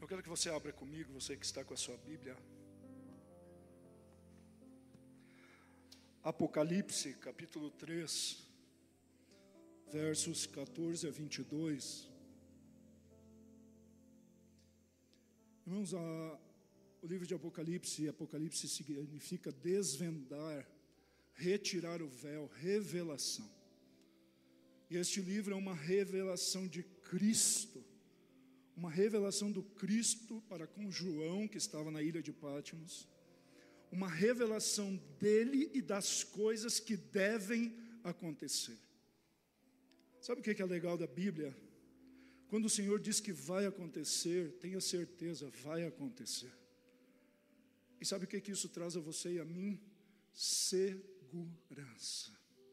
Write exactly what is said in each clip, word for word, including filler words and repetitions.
Eu quero que você abra comigo, você que está com a sua Bíblia. Apocalipse, capítulo três, versos catorze a vinte e dois. Irmãos, a, o livro de Apocalipse, Apocalipse significa desvendar, retirar o véu, revelação. E este livro é uma revelação de Cristo, uma revelação do Cristo para com João, que estava na ilha de Patmos, uma revelação dele e das coisas que devem acontecer. Sabe o que é legal da Bíblia? Quando o Senhor diz que vai acontecer, tenha certeza, vai acontecer. E sabe o que isso traz a você e a mim? Segurança.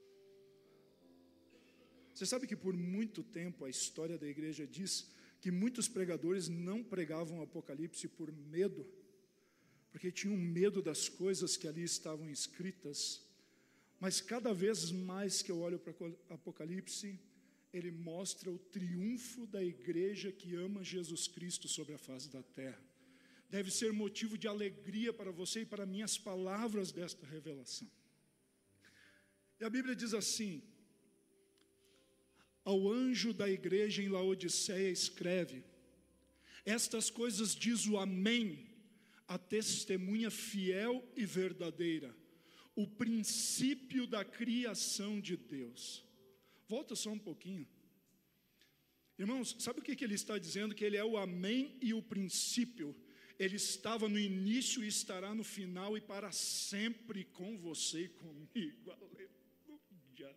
Você sabe que por muito tempo a história da igreja diz que muitos pregadores não pregavam o Apocalipse por medo, porque tinham medo das coisas que ali estavam escritas. Mas cada vez mais que eu olho para o Apocalipse, ele mostra o triunfo da igreja que ama Jesus Cristo sobre a face da terra. Deve ser motivo de alegria para você e para mim as palavras desta revelação. E a Bíblia diz assim: ao anjo da igreja em Laodiceia escreve: estas coisas diz o Amém, a testemunha fiel e verdadeira, o princípio da criação de Deus. Volta só um pouquinho. Irmãos, sabe o que que ele está dizendo? Que ele é o Amém e o princípio. Ele estava no início e estará no final e para sempre com você e comigo. Aleluia.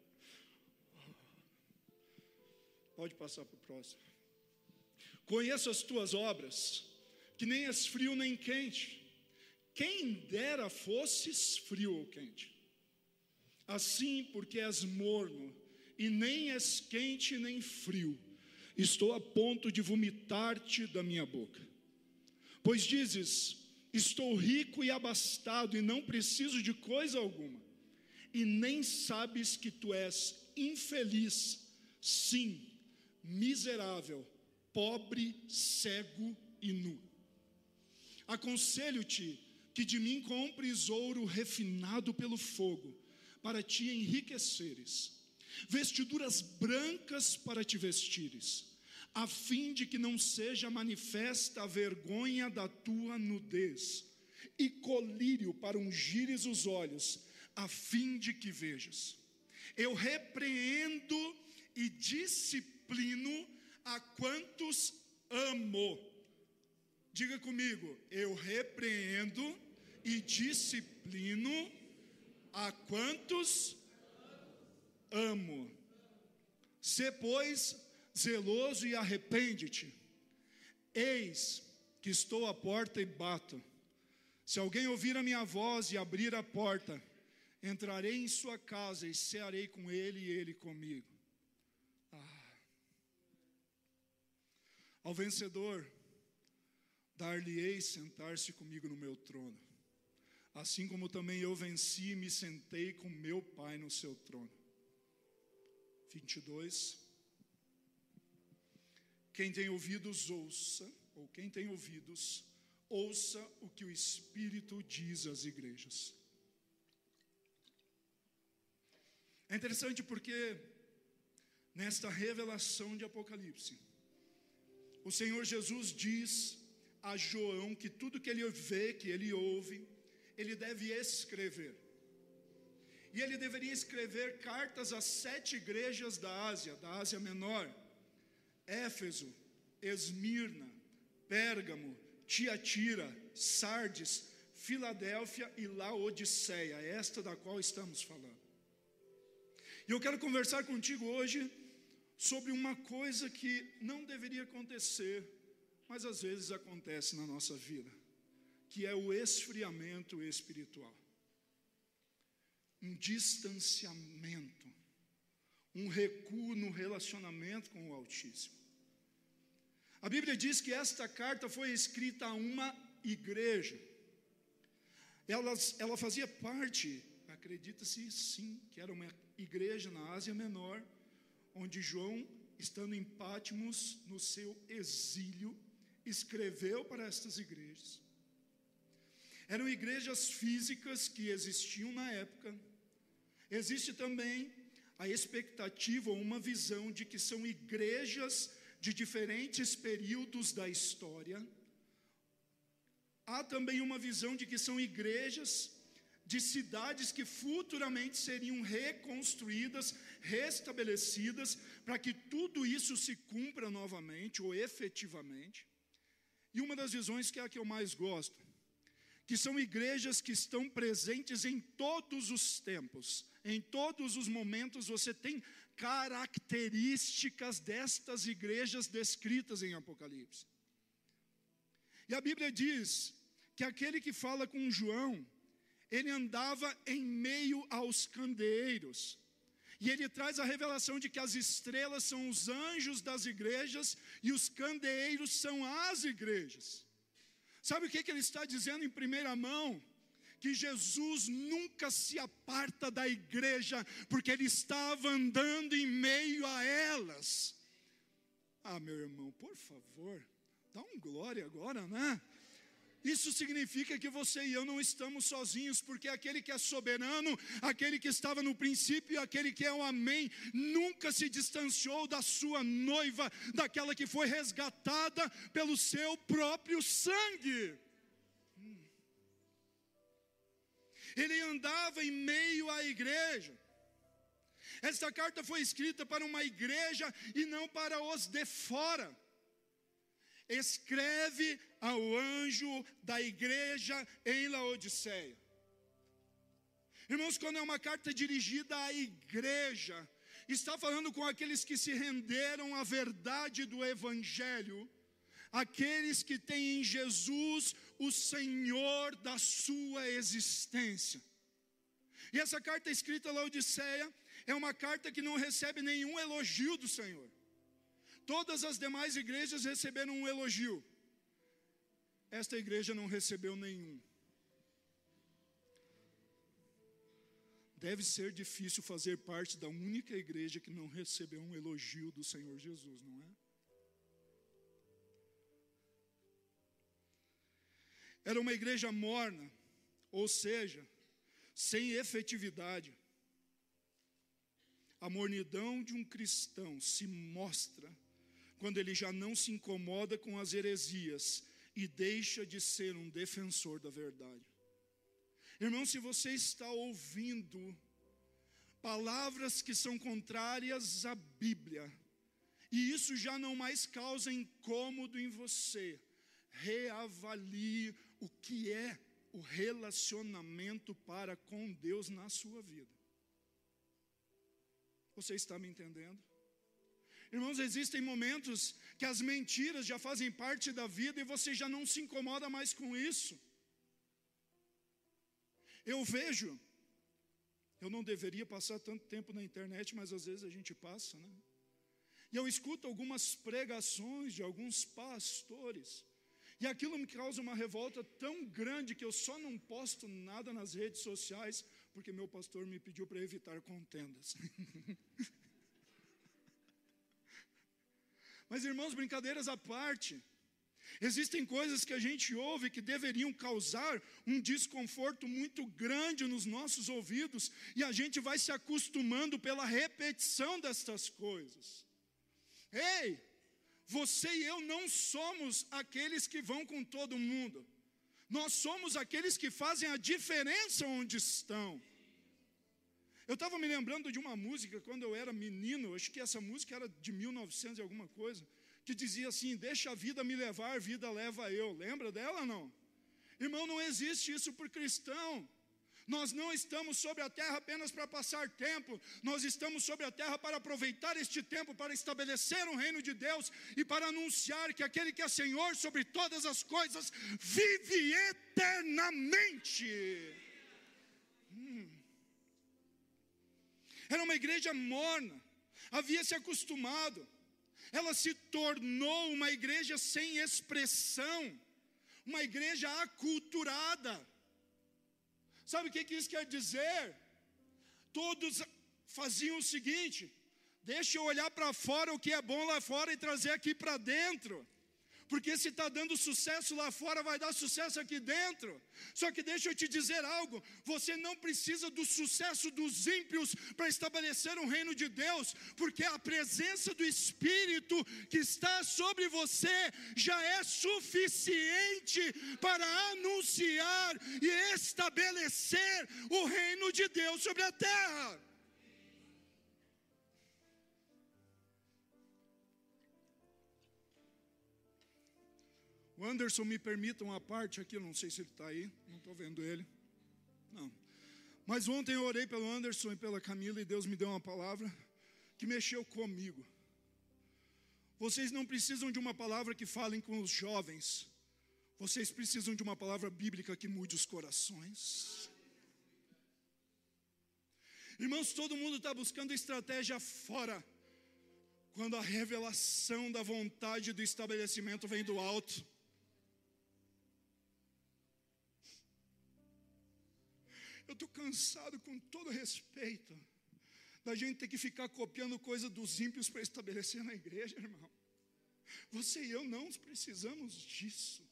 Pode passar para o próximo. Conheço as tuas obras, que nem és frio nem quente. Quem dera fosses frio ou quente. Assim, porque és morno, e nem és quente nem frio, estou a ponto de vomitar-te da minha boca. Pois dizes: estou rico e abastado, e não preciso de coisa alguma, e nem sabes que tu és infeliz, sim, miserável, pobre, cego e nu. Aconselho-te que de mim compres ouro refinado pelo fogo, para te enriqueceres, vestiduras brancas para te vestires, a fim de que não seja manifesta a vergonha da tua nudez, e colírio para ungires os olhos, a fim de que vejas. Eu repreendo e disciplino a quantos amo. Diga comigo: eu repreendo e disciplino a quantos amo. Sê, pois, zeloso e arrepende-te. Eis que estou à porta e bato. Se alguém ouvir a minha voz e abrir a porta, entrarei em sua casa e cearei com ele e ele comigo. Ah. Ao vencedor, dar-lhe-ei sentar-se comigo no meu trono, assim como também eu venci e me sentei com meu Pai no seu trono. vinte e dois. Quem tem ouvidos, ouça, ou quem tem ouvidos, ouça o que o Espírito diz às igrejas. É interessante porque nesta revelação de Apocalipse, o Senhor Jesus diz a João que tudo que ele vê, que ele ouve, ele deve escrever. E ele deveria escrever cartas às sete igrejas da Ásia, da Ásia Menor: Éfeso, Esmirna, Pérgamo, Tiatira, Sardes, Filadélfia e Laodiceia, esta da qual estamos falando. E eu quero conversar contigo hoje sobre uma coisa que não deveria acontecer, mas às vezes acontece na nossa vida, que é o esfriamento espiritual. Um distanciamento, um recuo no relacionamento com o Altíssimo. A Bíblia diz que esta carta foi escrita a uma igreja. Ela, ela fazia parte, acredita-se sim, que era uma igreja na Ásia Menor, onde João, estando em Patmos, no seu exílio, escreveu para estas igrejas. Eram igrejas físicas que existiam na época. Existe também a expectativa ou uma visão de que são igrejas de diferentes períodos da história. Há também uma visão de que são igrejas de cidades que futuramente seriam reconstruídas, restabelecidas, para que tudo isso se cumpra novamente ou efetivamente. E uma das visões que é a que eu mais gosto, que são igrejas que estão presentes em todos os tempos, em todos os momentos. Você tem características destas igrejas descritas em Apocalipse. E a Bíblia diz que aquele que fala com João, ele andava em meio aos candeeiros. E ele traz a revelação de que as estrelas são os anjos das igrejas e os candeeiros são as igrejas. Sabe o que, que ele está dizendo em primeira mão? Que Jesus nunca se aparta da igreja, porque ele estava andando em meio a elas. Ah, meu irmão, por favor, dá um glória agora, né? Isso significa que você e eu não estamos sozinhos, porque aquele que é soberano, aquele que estava no princípio, aquele que é o amém, nunca se distanciou da sua noiva, daquela que foi resgatada pelo seu próprio sangue. Hum. Ele andava em meio à igreja. Esta carta foi escrita para uma igreja e não para os de fora. Escreve ao anjo da igreja em Laodiceia. Irmãos, quando é uma carta dirigida à igreja, está falando com aqueles que se renderam à verdade do evangelho, aqueles que têm em Jesus o Senhor da sua existência. E essa carta escrita a Laodiceia é uma carta que não recebe nenhum elogio do Senhor. Todas as demais igrejas receberam um elogio. Esta igreja não recebeu nenhum. Deve ser difícil fazer parte da única igreja que não recebeu um elogio do Senhor Jesus, não é? Era uma igreja morna, ou seja, sem efetividade. A mornidão de um cristão se mostra quando ele já não se incomoda com as heresias e deixa de ser um defensor da verdade. Irmão, se você está ouvindo palavras que são contrárias à Bíblia, e isso já não mais causa incômodo em você, reavalie o que é o relacionamento para com Deus na sua vida. Você está me entendendo? Irmãos, existem momentos que as mentiras já fazem parte da vida e você já não se incomoda mais com isso. Eu vejo, eu não deveria passar tanto tempo na internet, mas às vezes a gente passa, né? E eu escuto algumas pregações de alguns pastores, e aquilo me causa uma revolta tão grande que eu só não posto nada nas redes sociais, porque meu pastor me pediu para evitar contendas. Mas, irmãos, brincadeiras à parte, existem coisas que a gente ouve que deveriam causar um desconforto muito grande nos nossos ouvidos, e a gente vai se acostumando pela repetição destas coisas. Ei, você e eu não somos aqueles que vão com todo mundo, nós somos aqueles que fazem a diferença onde estão. Eu estava me lembrando de uma música quando eu era menino, acho que essa música era de mil e novecentos e alguma coisa, que dizia assim: deixa a vida me levar, a vida leva eu. Lembra dela ou não? Irmão, não existe isso por cristão. Nós não estamos sobre a terra apenas para passar tempo, nós estamos sobre a terra para aproveitar este tempo, para estabelecer o reino de Deus e para anunciar que aquele que é Senhor sobre todas as coisas vive eternamente. Hum. Era uma igreja morna, havia se acostumado, ela se tornou uma igreja sem expressão, uma igreja aculturada. Sabe o que isso quer dizer? Todos faziam o seguinte: deixa eu olhar para fora o que é bom lá fora e trazer aqui para dentro. Porque se está dando sucesso lá fora, vai dar sucesso aqui dentro. Só que deixa eu te dizer algo, você não precisa do sucesso dos ímpios para estabelecer um reino de Deus, porque a presença do Espírito que está sobre você já é suficiente para anunciar e estabelecer o reino de Deus sobre a terra. O Anderson, me permita uma parte aqui, eu não sei se ele está aí, não estou vendo ele, não. Mas ontem eu orei pelo Anderson e pela Camila e Deus me deu uma palavra que mexeu comigo. Vocês não precisam de uma palavra que falem com os jovens, vocês precisam de uma palavra bíblica que mude os corações. Irmãos, todo mundo está buscando estratégia fora, quando a revelação da vontade do estabelecimento vem do alto. Eu estou cansado, com todo respeito, da gente ter que ficar copiando coisa dos ímpios para estabelecer na igreja, irmão. Você e eu não precisamos disso.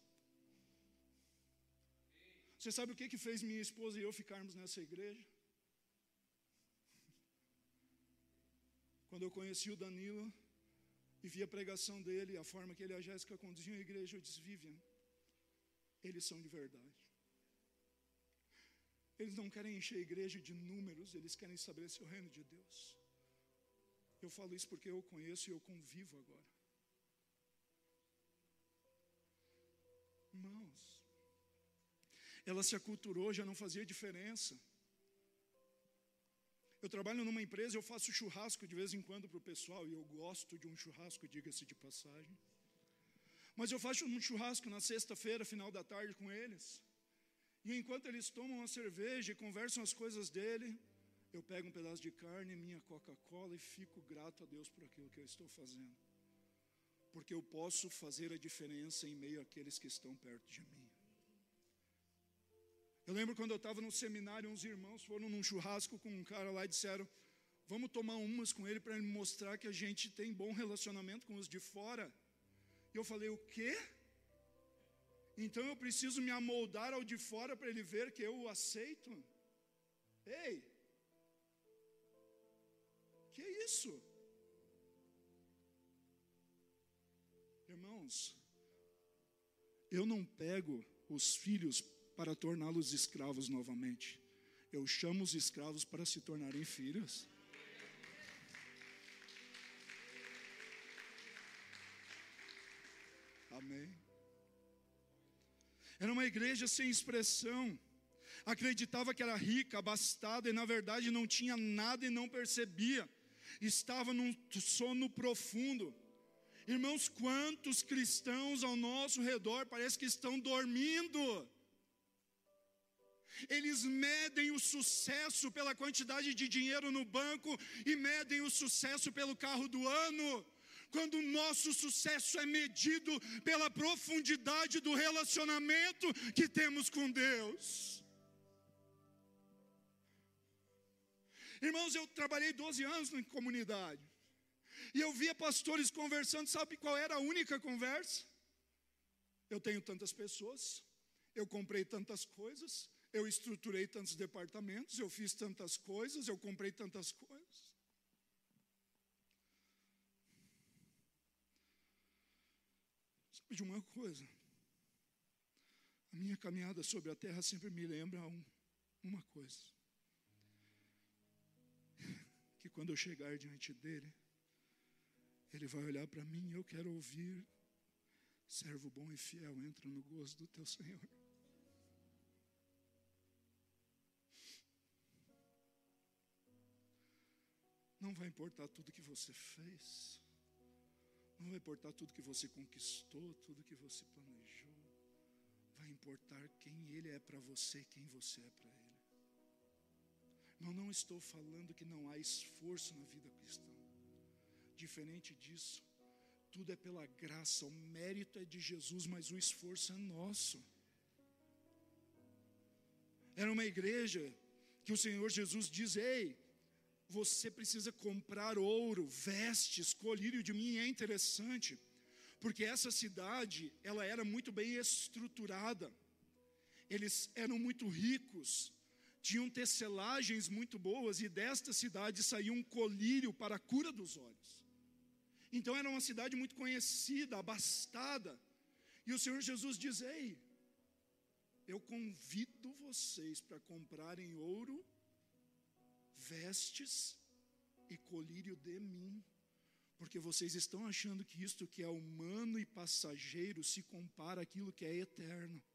Você sabe o que, que fez minha esposa e eu ficarmos nessa igreja? Quando eu conheci o Danilo e vi a pregação dele, a forma que ele e a Jéssica conduziam a igreja, eu disse: Vivian, eles são de verdade. Eles não querem encher a igreja de números, eles querem estabelecer o reino de Deus. Eu falo isso porque eu conheço e eu convivo agora. Irmãos, ela se aculturou, já não fazia diferença. Eu trabalho numa empresa, eu faço churrasco de vez em quando para o pessoal, e eu gosto de um churrasco, diga-se de passagem. Mas eu faço um churrasco na sexta-feira, final da tarde, com eles. E enquanto eles tomam uma cerveja e conversam as coisas dele, eu pego um pedaço de carne, minha Coca-Cola, e fico grato a Deus por aquilo que eu estou fazendo. Porque eu posso fazer a diferença em meio àqueles que estão perto de mim. Eu lembro quando eu estava no seminário, uns irmãos foram num churrasco com um cara lá e disseram: vamos tomar umas com ele para ele mostrar que a gente tem bom relacionamento com os de fora. E eu falei: o quê? Então eu preciso me amoldar ao de fora para ele ver que eu o aceito? Ei, que é isso? Irmãos, eu não pego os filhos para torná-los escravos novamente. Eu chamo os escravos para se tornarem filhos. Amém. Era uma igreja sem expressão. Acreditava que era rica, abastada, e na verdade não tinha nada e não percebia. Estava num sono profundo. Irmãos, quantos cristãos ao nosso redor parece que estão dormindo? Eles medem o sucesso pela quantidade de dinheiro no banco e medem o sucesso pelo carro do ano, quando o nosso sucesso é medido pela profundidade do relacionamento que temos com Deus. Irmãos, eu trabalhei doze anos em comunidade, e eu via pastores conversando, sabe qual era a única conversa? Eu tenho tantas pessoas, eu comprei tantas coisas, eu estruturei tantos departamentos, eu fiz tantas coisas, eu comprei tantas coisas. Sabe de uma coisa? A minha caminhada sobre a terra sempre me lembra um, uma coisa. Que quando eu chegar diante dele, ele vai olhar para mim e eu quero ouvir: servo bom e fiel, entra no gozo do teu Senhor. Não vai importar tudo que você fez, não vai importar tudo que você conquistou, tudo que você planejou. Vai importar quem Ele é para você, quem você é para Ele. Eu não estou falando que não há esforço na vida cristã. Diferente disso, tudo é pela graça, o mérito é de Jesus, mas o esforço é nosso. Era uma igreja que o Senhor Jesus diz: ei, você precisa comprar ouro, vestes, colírio de mim. E é interessante, porque essa cidade, ela era muito bem estruturada, eles eram muito ricos, tinham tecelagens muito boas, e desta cidade saía um colírio para a cura dos olhos. Então era uma cidade muito conhecida, abastada, e o Senhor Jesus diz: ei, eu convido vocês para comprarem ouro, vestes e colírio de mim, porque vocês estão achando que isto que é humano e passageiro se compara àquilo que é eterno.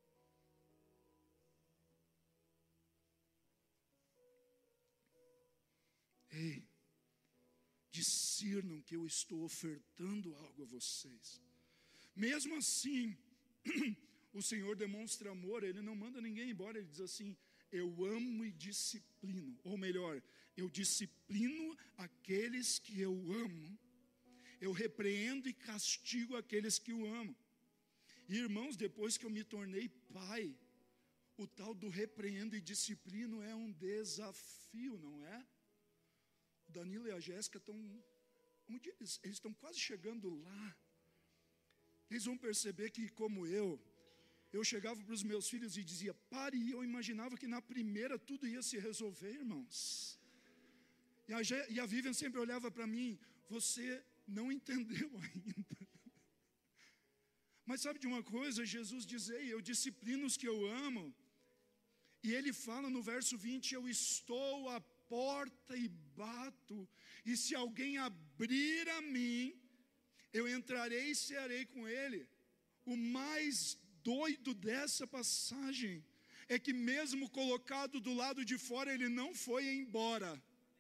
Ei, discernam que eu estou ofertando algo a vocês. Mesmo assim, o Senhor demonstra amor, Ele não manda ninguém embora, Ele diz assim: eu amo e disciplino, ou melhor, eu disciplino aqueles que eu amo, eu repreendo e castigo aqueles que o amam. E irmãos, depois que eu me tornei pai, o tal do repreendo e disciplino é um desafio, não é? O Danilo e a Jéssica estão, um dia eles, eles estão quase chegando lá. Eles vão perceber que, como eu, eu chegava para os meus filhos e dizia: pare, e eu imaginava que na primeira tudo ia se resolver, irmãos. E a, e a Vivian sempre olhava para mim: você não entendeu ainda. Mas sabe de uma coisa? Jesus diz: ei, eu disciplino os que eu amo. E Ele fala no verso vinte: eu estou à porta e bato, e se alguém abrir a mim, eu entrarei e cearei com ele. O mais doido dessa passagem é que, mesmo colocado do lado de fora, ele não foi embora.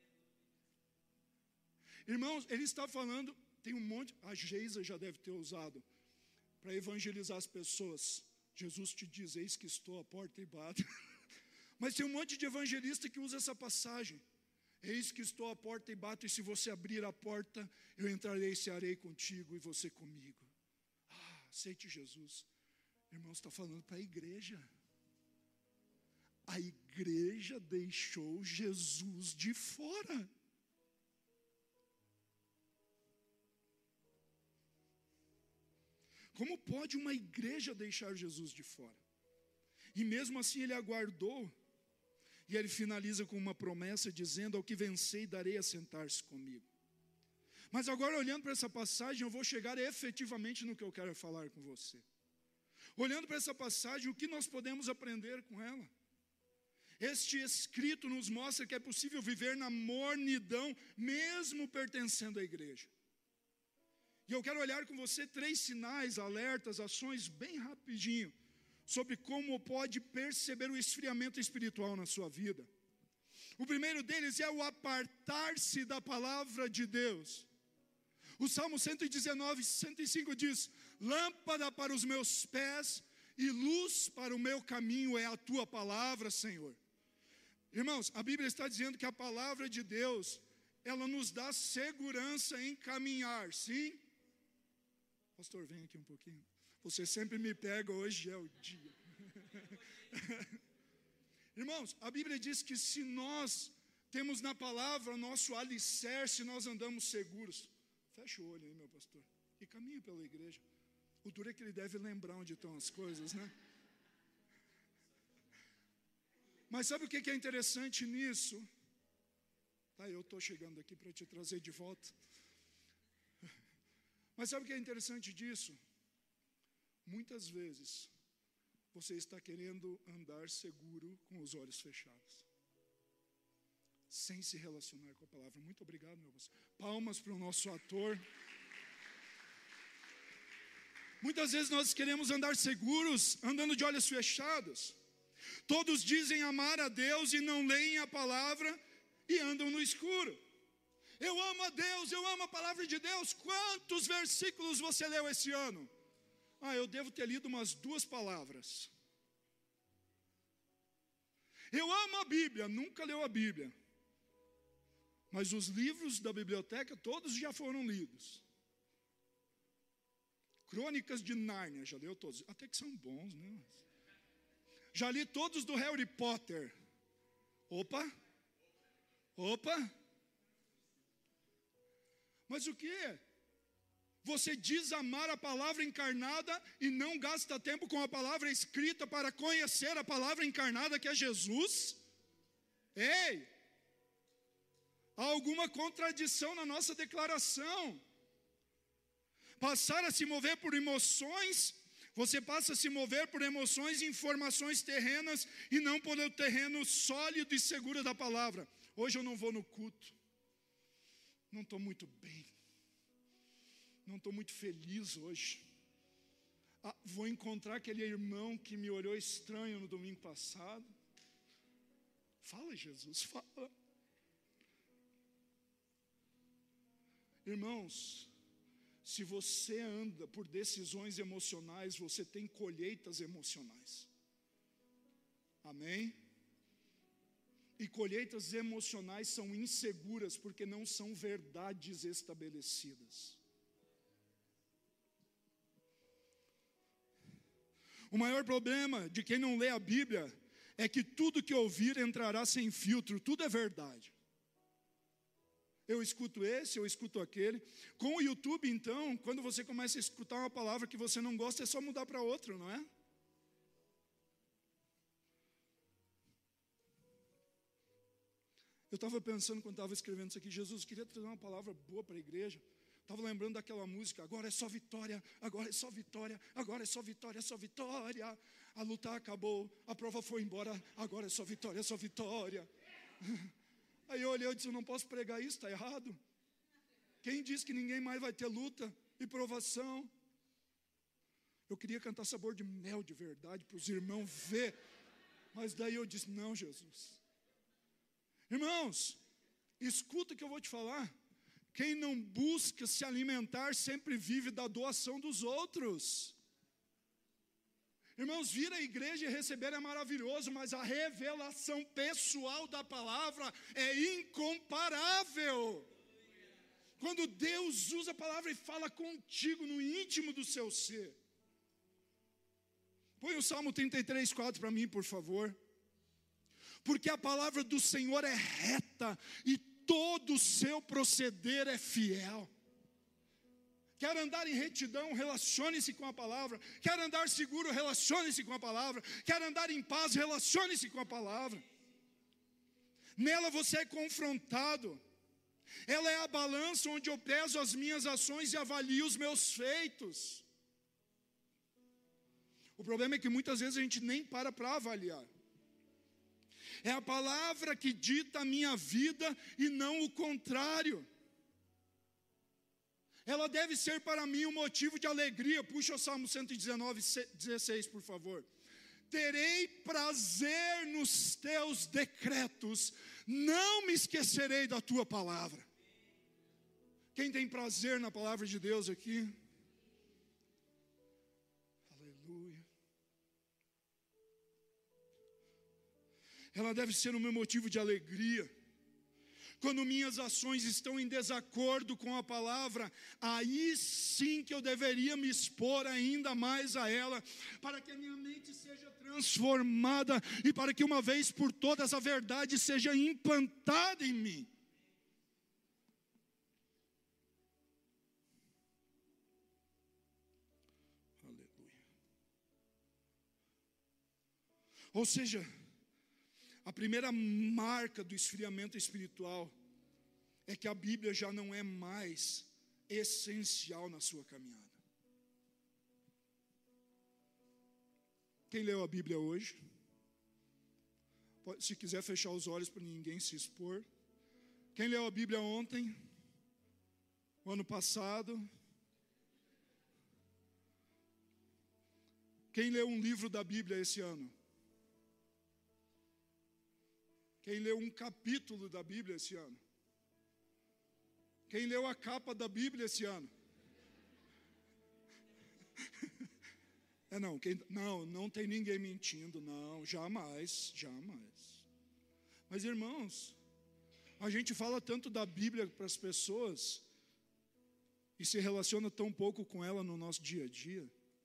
Irmãos, ele está falando, tem um monte, a Geisa já deve ter usado, para evangelizar as pessoas. Jesus te diz: eis que estou à porta e bato. Mas tem um monte de evangelista que usa essa passagem: eis que estou à porta e bato, e se você abrir a porta, eu entrarei e cearei contigo e você comigo. Ah, aceite Jesus. Irmãos, está falando para a igreja. A igreja deixou Jesus de fora. Como pode uma igreja deixar Jesus de fora? E mesmo assim ele aguardou. E ele finaliza com uma promessa dizendo: ao que vencer darei a sentar-se comigo. Mas agora, olhando para essa passagem, eu vou chegar efetivamente no que eu quero falar com você. Olhando para essa passagem, o que nós podemos aprender com ela? Este escrito nos mostra que é possível viver na mornidão, mesmo pertencendo à igreja. E eu quero olhar com você três sinais, alertas, ações bem rapidinho, sobre como pode perceber o esfriamento espiritual na sua vida. O primeiro deles é o apartar-se da palavra de Deus. O Salmo cento e dezenove, cento e cinco diz: lâmpada para os meus pés e luz para o meu caminho é a tua palavra, Senhor. Irmãos, a Bíblia está dizendo que a palavra de Deus, ela nos dá segurança em caminhar, sim? Pastor, vem aqui um pouquinho. Você sempre me pega, hoje é o dia. Irmãos, a Bíblia diz que se nós temos na palavra nosso alicerce, nós andamos seguros. Fecha o olho aí, meu pastor, e caminha pela igreja. O duro é que ele deve lembrar onde estão as coisas, né? Mas sabe o que é interessante nisso? Tá, eu estou chegando aqui para te trazer de volta. Mas sabe o que é interessante disso? Muitas vezes, você está querendo andar seguro com os olhos fechados, sem se relacionar com a palavra. Muito obrigado, meu pastor. Palmas para o nosso ator. Muitas vezes nós queremos andar seguros, andando de olhos fechados. Todos dizem amar a Deus e não leem a palavra e andam no escuro. Eu amo a Deus, eu amo a palavra de Deus. Quantos versículos você leu esse ano? Ah, eu devo ter lido umas duas palavras. Eu amo a Bíblia, nunca leu a Bíblia. Mas os livros da biblioteca, todos já foram lidos. Crônicas de Nárnia, já leu todos? Até que são bons, né? Já li todos do Harry Potter. Opa! Opa! Mas o que? você diz amar a palavra encarnada e não gasta tempo com a palavra escrita para conhecer a palavra encarnada que é Jesus? Ei! Há alguma contradição na nossa declaração. Passar a se mover por emoções, você passa a se mover por emoções e informações terrenas e não por o terreno sólido e seguro da palavra. Hoje eu não vou no culto, não estou muito bem, não estou muito feliz hoje. Ah, vou encontrar aquele irmão que me olhou estranho no domingo passado. Fala, Jesus, fala. Irmãos, se você anda por decisões emocionais, você tem colheitas emocionais. Amém? E colheitas emocionais são inseguras porque não são verdades estabelecidas. O maior problema de quem não lê a Bíblia é que tudo que ouvir entrará sem filtro, tudo é verdade. Eu escuto esse, eu escuto aquele. Com o YouTube, então, quando você começa a escutar uma palavra que você não gosta, é só mudar para outra, não é? Eu estava pensando quando estava escrevendo isso aqui, Jesus, eu queria trazer uma palavra boa para a igreja. Estava lembrando daquela música, agora é só vitória, agora é só vitória, agora é só vitória, é só vitória. A luta acabou, a prova foi embora, agora é só vitória, é só vitória. Aí eu olhei e disse, eu não posso pregar isso, está errado. Quem diz que ninguém mais vai ter luta e provação? Eu queria cantar Sabor de Mel de verdade, para os irmãos ver. Mas daí eu disse, não, Jesus. Irmãos, escuta o que eu vou te falar. Quem não busca se alimentar sempre vive da doação dos outros. Irmãos, vir à igreja e receber é maravilhoso, mas a revelação pessoal da palavra é incomparável. Quando Deus usa a palavra e fala contigo no íntimo do seu ser. Põe o Salmo trinta e três, quatro para mim, por favor. Porque a palavra do Senhor é reta e todo o seu proceder é fiel. Quer andar em retidão, relacione-se com a palavra. Quer andar seguro, relacione-se com a palavra. Quer andar em paz, relacione-se com a palavra. Nela você é confrontado. Ela é a balança onde eu peso as minhas ações e avalio os meus feitos. O problema é que muitas vezes a gente nem para para avaliar. É a palavra que dita a minha vida e não o contrário. Ela deve ser para mim um motivo de alegria. Puxa o Salmo cento e dezenove, dezesseis, por favor. Terei prazer nos teus decretos, não me esquecerei da tua palavra. Quem tem prazer na palavra de Deus aqui? Aleluia. Ela deve ser o meu motivo de alegria. Quando minhas ações estão em desacordo com a palavra, aí sim que eu deveria me expor ainda mais a ela, para que a minha mente seja transformada e para que uma vez por todas a verdade seja implantada em mim. Aleluia. Ou seja, a primeira marca do esfriamento espiritual é que a Bíblia já não é mais essencial na sua caminhada. Quem leu a Bíblia hoje? Pode, se quiser fechar os olhos para ninguém se expor. Quem leu a Bíblia ontem? O ano passado? Quem leu um livro da Bíblia esse ano? Quem leu um capítulo da Bíblia esse ano? Quem leu a capa da Bíblia esse ano? É não, quem, não, não tem ninguém mentindo, não, jamais, jamais. Mas irmãos, a gente fala tanto da Bíblia para as pessoas e se relaciona tão pouco com ela no nosso dia a dia.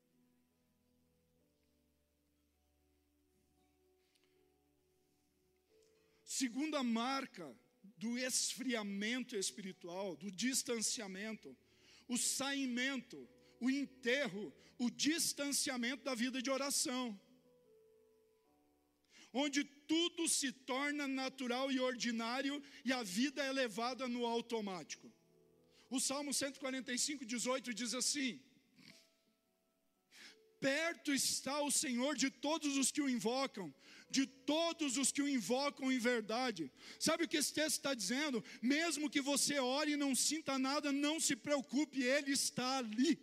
Segunda marca do esfriamento espiritual, do distanciamento, o saimento, o enterro, o distanciamento da vida de oração, onde tudo se torna natural e ordinário e a vida é levada no automático. O Salmo cento e quarenta e cinco, dezoito diz assim: perto está o Senhor de todos os que o invocam, de todos os que o invocam em verdade. Sabe o que esse texto está dizendo? Mesmo que você ore e não sinta nada, não se preocupe, Ele está ali.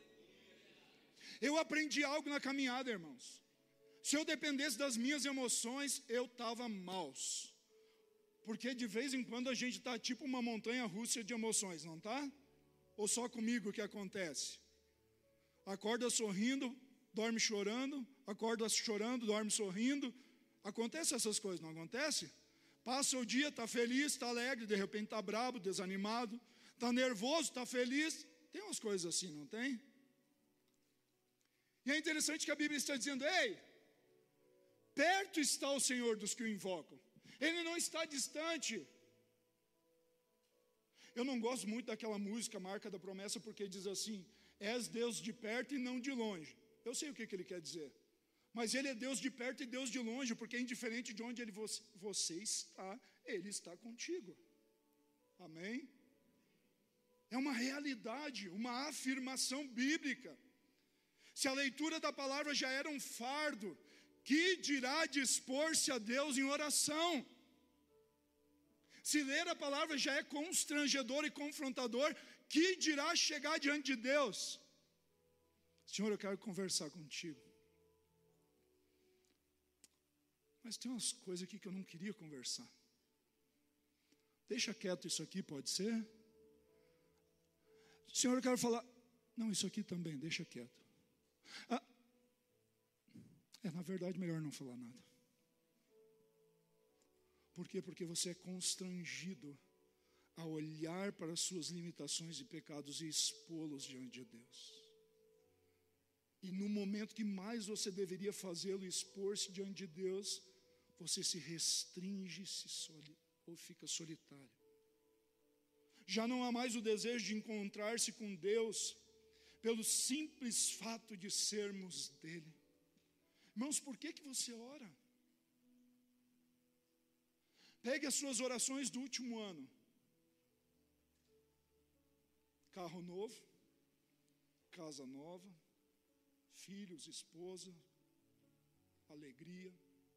Eu aprendi algo na caminhada, irmãos. Se eu dependesse das minhas emoções, eu estava maus. Porque de vez em quando a gente está tipo uma montanha russa de emoções, não está? Ou só comigo que acontece? Acorda sorrindo, dorme chorando, acorda chorando, dorme sorrindo. Acontece essas coisas, não acontece? Passa o dia, está feliz, está alegre, de repente está bravo, desanimado, está nervoso, está feliz. Tem umas coisas assim, não tem? E é interessante que a Bíblia está dizendo: ei, perto está o Senhor dos que o invocam. Ele não está distante. Eu não gosto muito daquela música, Marca da Promessa, porque diz assim: és Deus de perto e não de longe. Eu sei o que, que ele quer dizer. Mas Ele é Deus de perto e Deus de longe, porque indiferente de onde ele, você está, Ele está contigo. Amém? É uma realidade, uma afirmação bíblica. Se a leitura da palavra já era um fardo, que dirá dispor-se a Deus em oração? Se ler a palavra já é constrangedor e confrontador, que dirá chegar diante de Deus? Senhor, eu quero conversar contigo. Mas tem umas coisas aqui que eu não queria conversar. Deixa quieto isso aqui, pode ser? Senhor, eu quero falar. Não, isso aqui também, deixa quieto. Ah, é, na verdade, melhor não falar nada. Por quê? Porque você é constrangido a olhar para as suas limitações e pecados e expô-los diante de Deus. E no momento que mais você deveria fazê-lo, expor-se diante de Deus, você se restringe se soli, ou fica solitário. Já não há mais o desejo de encontrar-se com Deus pelo simples fato de sermos dele. Irmãos, por que que você ora? Pegue as suas orações do último ano. Carro novo, casa nova, filhos, esposa, alegria.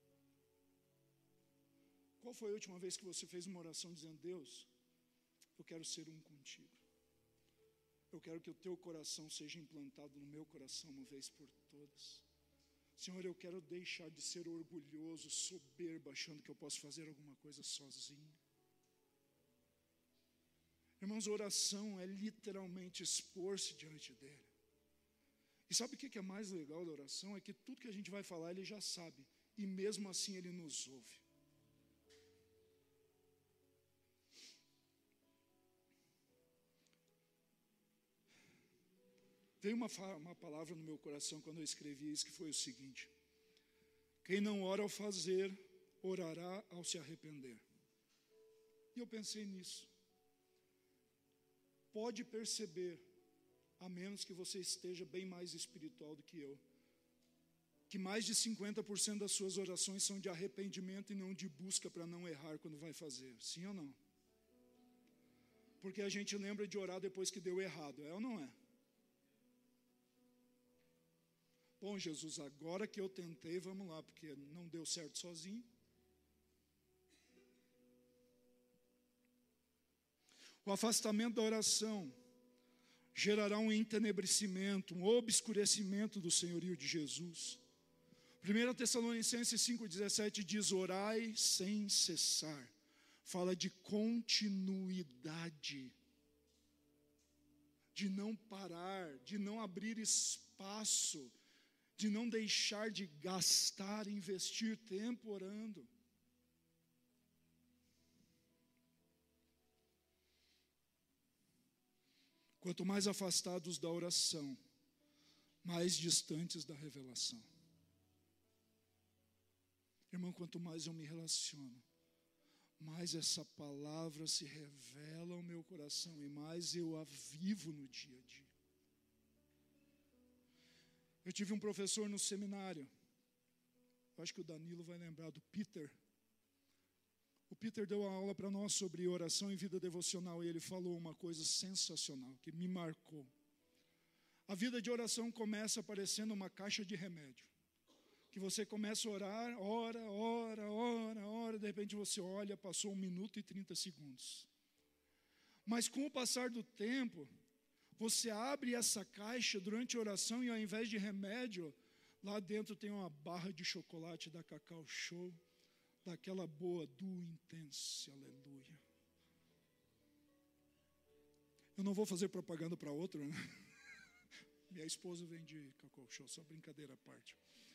Qual foi a última vez que você fez uma oração dizendo: Deus, eu quero ser um contigo. Eu quero que o teu coração seja implantado no meu coração uma vez por todas. Senhor, eu quero deixar de ser orgulhoso, soberbo, achando que eu posso fazer alguma coisa sozinho. Irmãos, oração é literalmente expor-se diante dele. E sabe o que é mais legal da oração? É que tudo que a gente vai falar, ele já sabe. E mesmo assim ele nos ouve. Veio uma, uma palavra no meu coração quando eu escrevi isso, que foi o seguinte: quem não ora ao fazer, orará ao se arrepender. E eu pensei nisso. Pode perceber, a menos que você esteja bem mais espiritual do que eu, que mais de cinquenta por cento das suas orações são de arrependimento e não de busca para não errar quando vai fazer. Sim ou não? Porque a gente lembra de orar depois que deu errado, é ou não é? Bom, Jesus, agora que eu tentei, vamos lá, porque não deu certo sozinho. O afastamento da oração gerará um entenebrecimento, um obscurecimento do senhorio de Jesus. primeira Tessalonicenses cinco, dezessete diz: orai sem cessar. Fala de continuidade, de não parar, de não abrir espaço, de não deixar de gastar, investir tempo orando. Quanto mais afastados da oração, mais distantes da revelação. Irmão, quanto mais eu me relaciono, mais essa palavra se revela ao meu coração e mais eu a vivo no dia a dia. Eu tive um professor no seminário, eu acho que o Danilo vai lembrar do Peter. O Peter deu uma aula para nós sobre oração e vida devocional e ele falou uma coisa sensacional, que me marcou. A vida de oração começa parecendo uma caixa de remédio, que você começa a orar, ora, ora, ora, ora, de repente você olha, passou um minuto e trinta segundos. Mas com o passar do tempo, você abre essa caixa durante a oração e ao invés de remédio, lá dentro tem uma barra de chocolate da Cacau Show, daquela boa, do Intense, aleluia. Eu não vou fazer propaganda para outro, né? Minha esposa vende Cacau Show, só brincadeira à parte.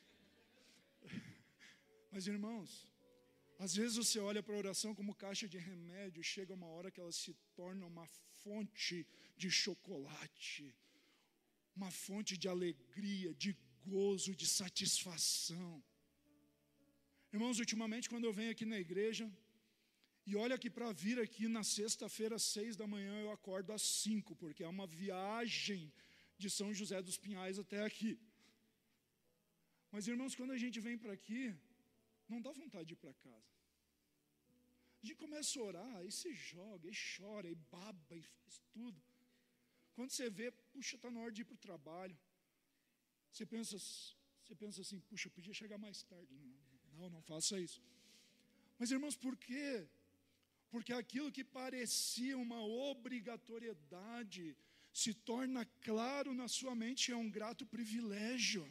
Mas irmãos, às vezes você olha para a oração como caixa de remédio, chega uma hora que ela se torna uma fonte de chocolate, uma fonte de alegria, de gozo, de satisfação. Irmãos, ultimamente quando eu venho aqui na igreja, e olha que para vir aqui na sexta-feira às seis da manhã eu acordo às cinco, porque é uma viagem de São José dos Pinhais até aqui. Mas irmãos, quando a gente vem para aqui, não dá vontade de ir para casa. A gente começa a orar, aí se joga, aí chora, aí baba, e faz tudo. Quando você vê, puxa, está na hora de ir para o trabalho. Você pensa, você pensa assim, puxa, eu podia chegar mais tarde. Não, não, não faça isso. Mas irmãos, por quê? Porque aquilo que parecia uma obrigatoriedade se torna claro na sua mente, é um grato privilégio.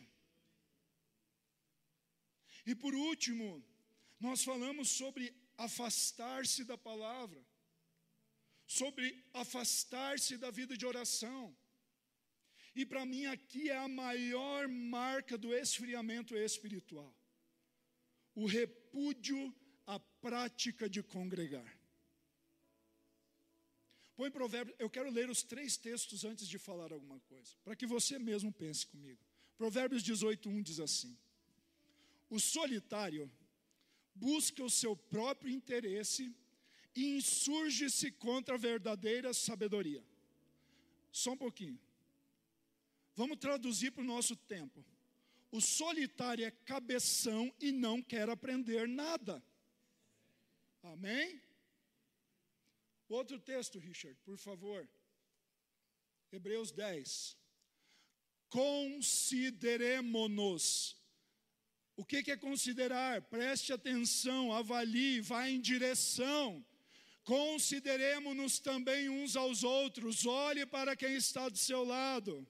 E por último, nós falamos sobre afastar-se da palavra, sobre afastar-se da vida de oração. E para mim aqui é a maior marca do esfriamento espiritual, o repúdio à prática de congregar. Põe Provérbios, eu quero ler os três textos antes de falar alguma coisa, para que você mesmo pense comigo. Provérbios dezoito, um diz assim: o solitário busca o seu próprio interesse e insurge-se contra a verdadeira sabedoria. Só um pouquinho. Vamos traduzir para o nosso tempo. O solitário é cabeção e não quer aprender nada. Amém? Outro texto, Richard, por favor. Hebreus dez. Consideremo-nos. O que é considerar? Preste atenção, avalie, vá em direção. Consideremo-nos também uns aos outros. Olhe para quem está do seu lado.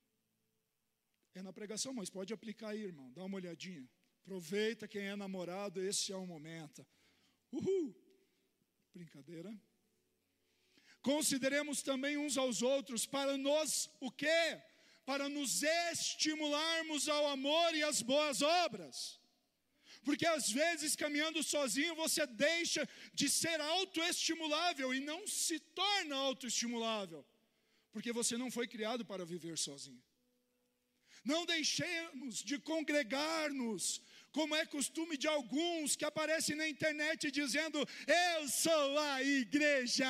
É na pregação, mas pode aplicar aí, irmão. Dá uma olhadinha. Aproveita quem é namorado, esse é o momento. Uhul! Brincadeira. Consideremos também uns aos outros para nos, o quê? Para nos estimularmos ao amor e às boas obras. Porque às vezes caminhando sozinho você deixa de ser autoestimulável e não se torna autoestimulável. Porque você não foi criado para viver sozinho. Não deixemos de congregar-nos, como é costume de alguns que aparecem na internet dizendo: eu sou a igreja.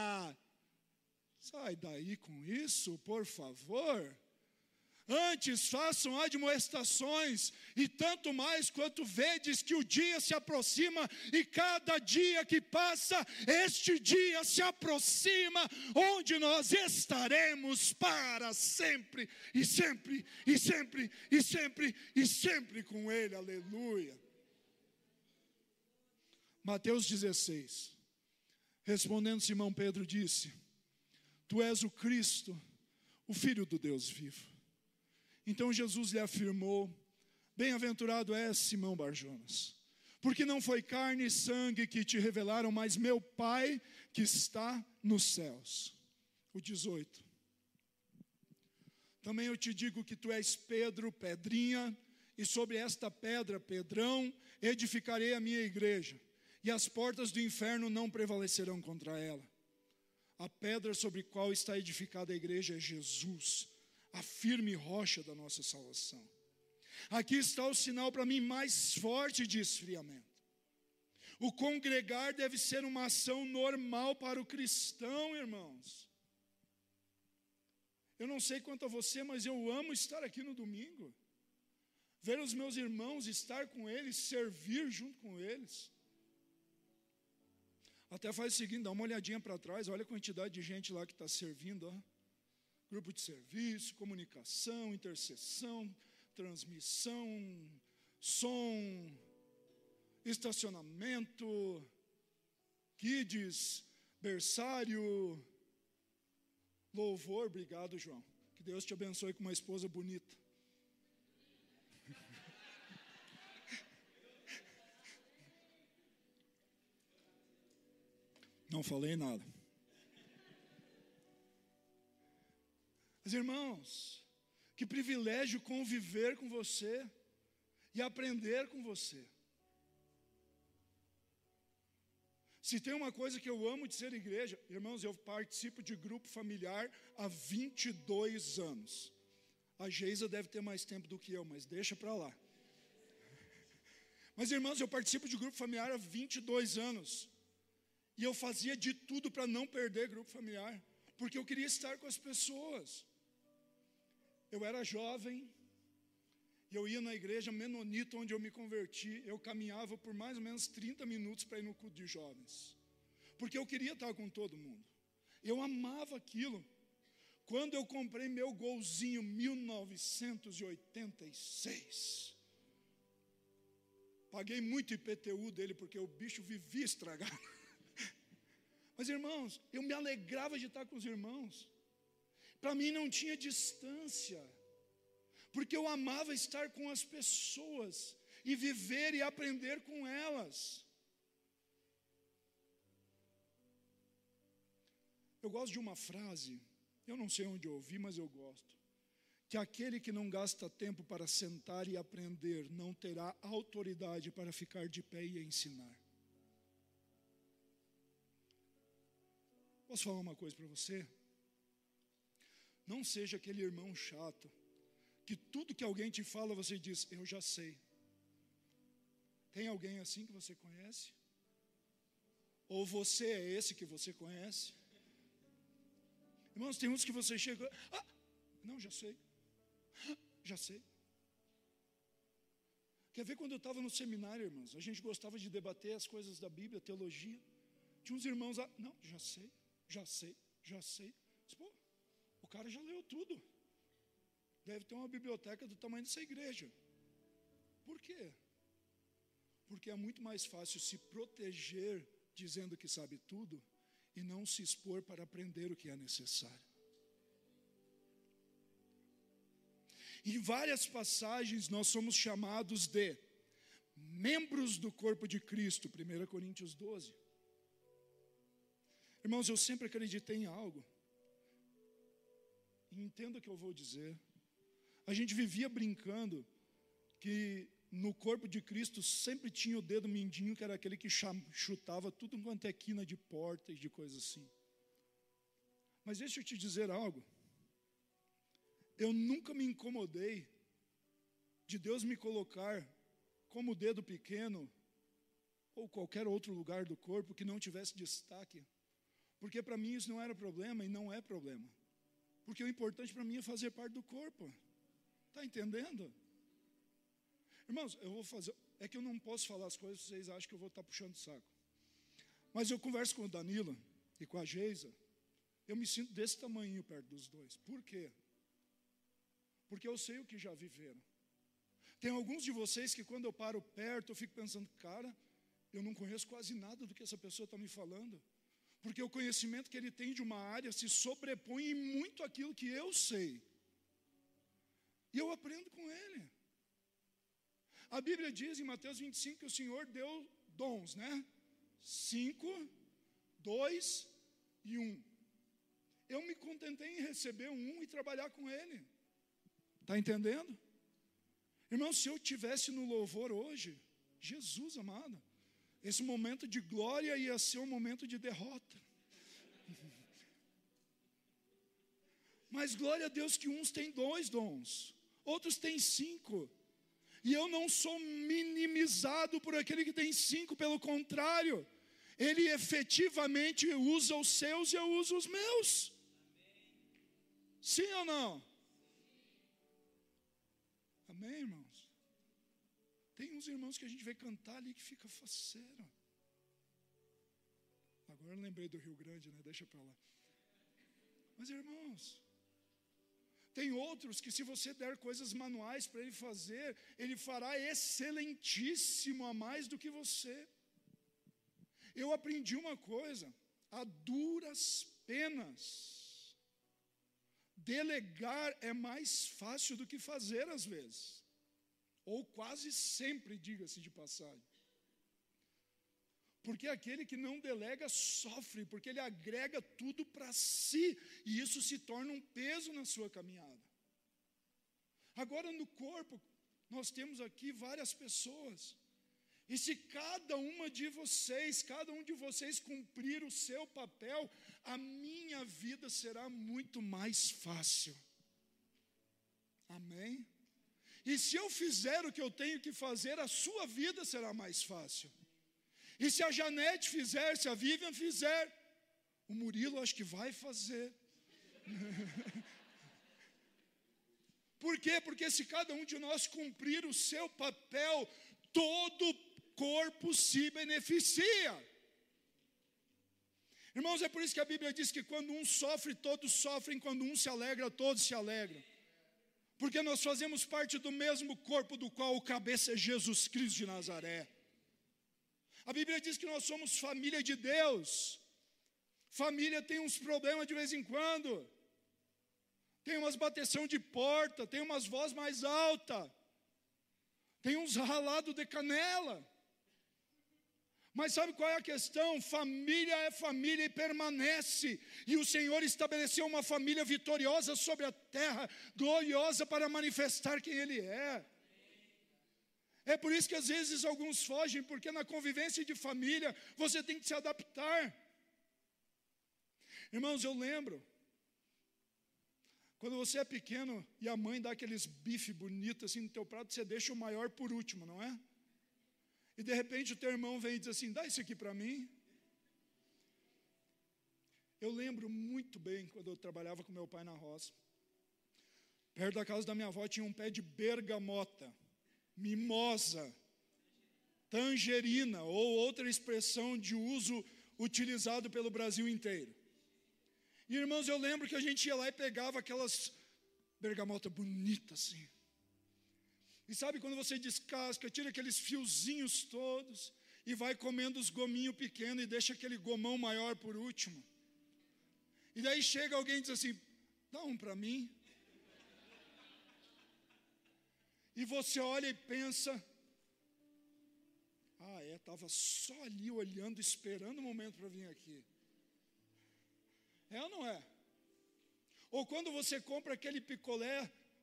Sai daí com isso, por favor. Antes façam admoestações, e tanto mais quanto vedes que o dia se aproxima, e cada dia que passa, este dia se aproxima, onde nós estaremos para sempre, e sempre, e sempre, e sempre, e sempre com Ele, aleluia. Mateus dezesseis, respondendo Simão Pedro disse: tu és o Cristo, o Filho do Deus vivo. Então Jesus lhe afirmou: bem-aventurado és, Simão Barjonas, porque não foi carne e sangue que te revelaram, mas meu Pai que está nos céus. O dezoito. Também eu te digo que tu és Pedro, pedrinha, e sobre esta pedra, Pedrão, edificarei a minha igreja, e as portas do inferno não prevalecerão contra ela. A pedra sobre a qual está edificada a igreja é Jesus, a firme rocha da nossa salvação. Aqui está o sinal para mim mais forte de esfriamento. O congregar deve ser uma ação normal para o cristão, irmãos. Eu não sei quanto a você, mas eu amo estar aqui no domingo. Ver os meus irmãos, estar com eles, servir junto com eles. Até faz o seguinte, dá uma olhadinha para trás, olha a quantidade de gente lá que está servindo. Ó. Grupo de serviço, comunicação, intercessão, transmissão, som, estacionamento, kids, berçário, louvor. Obrigado, João. Que Deus te abençoe com uma esposa bonita. Não falei nada. Mas, irmãos, que privilégio conviver com você e aprender com você. Se tem uma coisa que eu amo de ser igreja, irmãos, eu participo de grupo familiar há vinte e dois anos. A Geisa deve ter mais tempo do que eu, mas deixa para lá. Mas, irmãos, eu participo de grupo familiar há vinte e dois anos. E eu fazia de tudo para não perder grupo familiar, porque eu queria estar com as pessoas. Eu era jovem, e eu ia na igreja menonita onde eu me converti. Eu caminhava por mais ou menos trinta minutos para ir no culto de jovens, porque eu queria estar com todo mundo. Eu amava aquilo. Quando eu comprei meu golzinho mil novecentos e oitenta e seis, paguei muito I P T U dele, porque o bicho vivia estragado. Mas, irmãos, eu me alegrava de estar com os irmãos. Para mim não tinha distância, porque eu amava estar com as pessoas e viver e aprender com elas. Eu gosto de uma frase, eu não sei onde eu ouvi, mas eu gosto. Que aquele que não gasta tempo para sentar e aprender não terá autoridade para ficar de pé e ensinar. Posso falar uma coisa para você? Não seja aquele irmão chato, que tudo que alguém te fala você diz, eu já sei. Tem alguém assim que você conhece? Ou você é esse que você conhece? Irmãos, tem uns que você chega, ah, não, já sei, ah, já sei. Quer ver quando eu estava no seminário, irmãos, a gente gostava de debater as coisas da Bíblia, teologia. Tinha uns irmãos lá, não, já sei. Já sei, já sei. Pô, o cara já leu tudo. Deve ter uma biblioteca do tamanho dessa igreja. Por quê? Porque é muito mais fácil se proteger dizendo que sabe tudo e não se expor para aprender o que é necessário. Em várias passagens nós somos chamados de membros do corpo de Cristo, primeira Coríntios doze. Irmãos, eu sempre acreditei em algo, e entenda o que eu vou dizer. A gente vivia brincando que no corpo de Cristo sempre tinha o dedo mindinho, que era aquele que chutava tudo quanto é quina de porta e de coisa assim. Mas deixa eu te dizer algo. Eu nunca me incomodei de Deus me colocar como dedo pequeno ou qualquer outro lugar do corpo que não tivesse destaque. Porque para mim isso não era problema e não é problema. Porque o importante para mim é fazer parte do corpo. Está entendendo? Irmãos, eu vou fazer... É que eu não posso falar as coisas, vocês acham que eu vou estar puxando o saco. Mas eu converso com o Danilo e com a Geisa, eu me sinto desse tamanho perto dos dois. Por quê? Porque eu sei o que já viveram. Tem alguns de vocês que quando eu paro perto, eu fico pensando, cara, eu não conheço quase nada do que essa pessoa está me falando. Porque o conhecimento que ele tem de uma área se sobrepõe em muito aquilo que eu sei. E eu aprendo com ele. A Bíblia diz em Mateus vinte e cinco que o Senhor deu dons, né? Cinco, dois e um. Eu me contentei em receber um e trabalhar com ele. Está entendendo? Irmão, se eu estivesse no louvor hoje, Jesus amado, esse momento de glória ia ser um momento de derrota. Mas glória a Deus que uns têm dois dons, outros têm cinco. E eu não sou minimizado por aquele que tem cinco, pelo contrário, ele efetivamente usa os seus e eu uso os meus. Sim ou não? Amém, irmãos? Tem uns irmãos que a gente vê cantar ali que fica faceiro. Agora eu lembrei do Rio Grande, né? Deixa para lá. Mas, irmãos, tem outros que se você der coisas manuais para ele fazer, ele fará excelentíssimo a mais do que você. Eu aprendi uma coisa, a duras penas. Delegar é mais fácil do que fazer às vezes. Ou quase sempre, diga-se de passagem. Porque aquele que não delega sofre, porque ele agrega tudo para si, e isso se torna um peso na sua caminhada. Agora no corpo, nós temos aqui várias pessoas, e se cada uma de vocês, cada um de vocês cumprir o seu papel, a minha vida será muito mais fácil. Amém? E se eu fizer o que eu tenho que fazer, a sua vida será mais fácil. E se a Janete fizer, se a Vivian fizer, o Murilo acho que vai fazer. Por quê? Porque se cada um de nós cumprir o seu papel, todo o corpo se beneficia. Irmãos, é por isso que a Bíblia diz que quando um sofre, todos sofrem, quando um se alegra, todos se alegram. Porque nós fazemos parte do mesmo corpo do qual o cabeça é Jesus Cristo de Nazaré. A Bíblia diz que nós somos família de Deus. Família tem uns problemas de vez em quando. Tem umas bateção de porta, tem umas vozes mais altas. Tem uns ralados de canela. Mas sabe qual é a questão? Família é família e permanece. E o Senhor estabeleceu uma família vitoriosa sobre a terra, gloriosa para manifestar quem Ele é. É por isso que às vezes alguns fogem, porque na convivência de família você tem que se adaptar. Irmãos, eu lembro, quando você é pequeno e a mãe dá aqueles bife bonitos assim no teu prato, você deixa o maior por último, não é? E de repente o teu irmão vem e diz assim, dá isso aqui para mim. Eu lembro muito bem quando eu trabalhava com meu pai na roça. Perto da casa da minha avó tinha um pé de bergamota, mimosa, tangerina, ou outra expressão de uso utilizado pelo Brasil inteiro. E, irmãos, eu lembro que a gente ia lá e pegava aquelas bergamotas bonitas assim. E sabe quando você descasca, tira aqueles fiozinhos todos e vai comendo os gominhos pequenos e deixa aquele gomão maior por último. E daí chega alguém e diz assim, dá um para mim. E você olha e pensa, ah é, estava só ali olhando, esperando o momento para vir aqui. É ou não é? Ou quando você compra aquele picolé,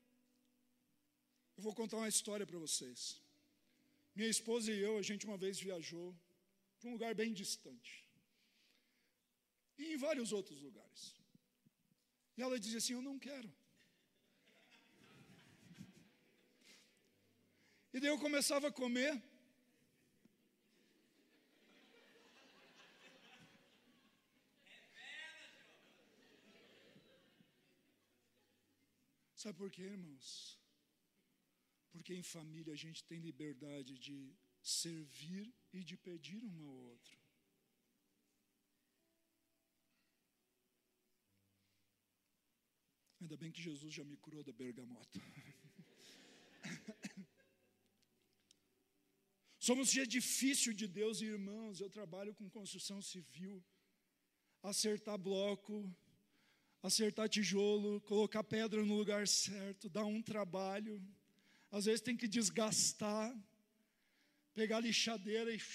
eu vou contar uma história para vocês. Minha esposa e eu, a gente uma vez viajou para um lugar bem distante. E em vários outros lugares. E ela dizia assim, eu não quero. E daí eu começava a comer. Sabe por quê, irmãos? Porque em família a gente tem liberdade de servir e de pedir um ao outro. Ainda bem que Jesus já me curou da bergamota. Somos edifício de Deus, irmãos. Eu trabalho com construção civil. Acertar bloco, acertar tijolo, colocar pedra no lugar certo, dá um trabalho. Às vezes tem que desgastar, pegar a lixadeira e...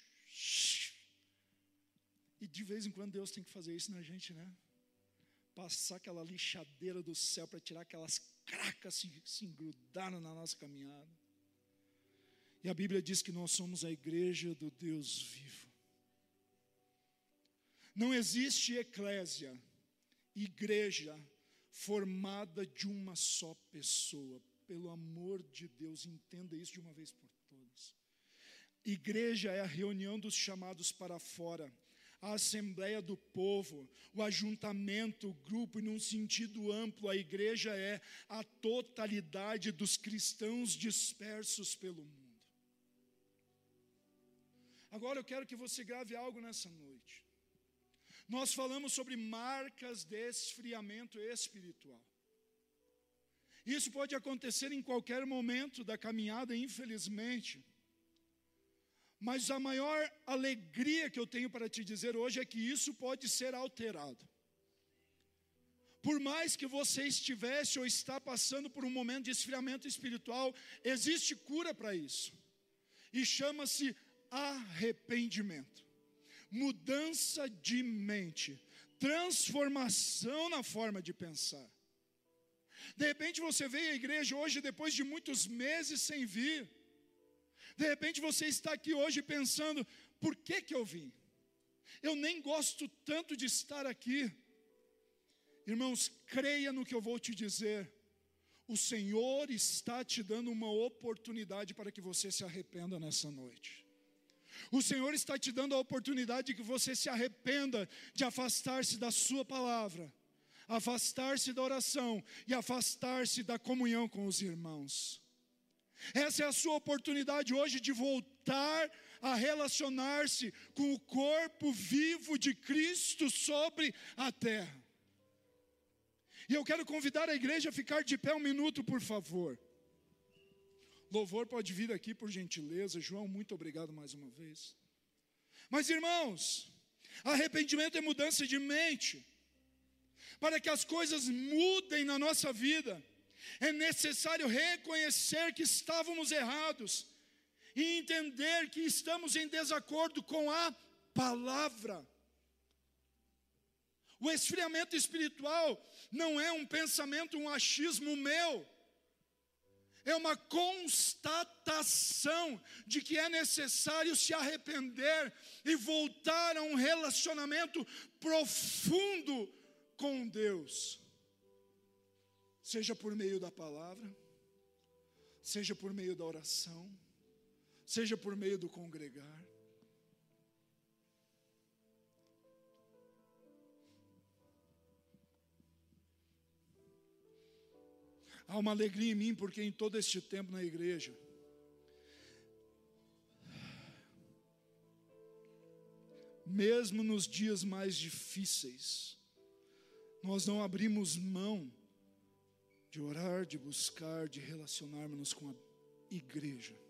E de vez em quando Deus tem que fazer isso na gente, né? Passar aquela lixadeira do céu para tirar aquelas cracas que se engrudaram na nossa caminhada. E a Bíblia diz que nós somos a igreja do Deus vivo. Não existe eclésia, igreja, formada de uma só pessoa. pelo amor de Deus, entenda isso de uma vez por todas. Igreja é a reunião dos chamados para fora, a assembleia do povo, o ajuntamento, o grupo, e num sentido amplo, a igreja é a totalidade dos cristãos dispersos pelo mundo. Agora eu quero que você grave algo nessa noite. Nós falamos sobre marcas de esfriamento espiritual. Isso pode acontecer em qualquer momento da caminhada, infelizmente. Mas a maior alegria que eu tenho para te dizer hoje é que isso pode ser alterado. Por mais que você estivesse ou está passando por um momento de esfriamento espiritual, existe cura para isso. E chama-se arrependimento, mudança de mente, transformação na forma de pensar. De repente você veio à igreja hoje depois de muitos meses sem vir. De repente você está aqui hoje pensando, por que que eu vim? Eu nem gosto tanto de estar aqui. Irmãos, creia no que eu vou te dizer. O Senhor está te dando uma oportunidade para que você se arrependa nessa noite. O Senhor está te dando a oportunidade de que você se arrependa de afastar-se da sua palavra, afastar-se da oração e afastar-se da comunhão com os irmãos. Essa é a sua oportunidade hoje de voltar a relacionar-se com o corpo vivo de Cristo sobre a terra. E eu quero convidar a igreja a ficar de pé um minuto, por favor. Louvor pode vir aqui, por gentileza. João, muito obrigado mais uma vez. Mas, irmãos, arrependimento é mudança de mente. Para que as coisas mudem na nossa vida, é necessário reconhecer que estávamos errados e entender que estamos em desacordo com a palavra. O esfriamento espiritual não é um pensamento, um achismo meu. É uma constatação de que é necessário se arrepender e voltar a um relacionamento profundo com Deus. Seja por meio da palavra, seja por meio da oração, seja por meio do congregar. Há uma alegria em mim, porque em todo este tempo na igreja, mesmo nos dias mais difíceis, nós não abrimos mão de orar, de buscar, de relacionarmos com a igreja.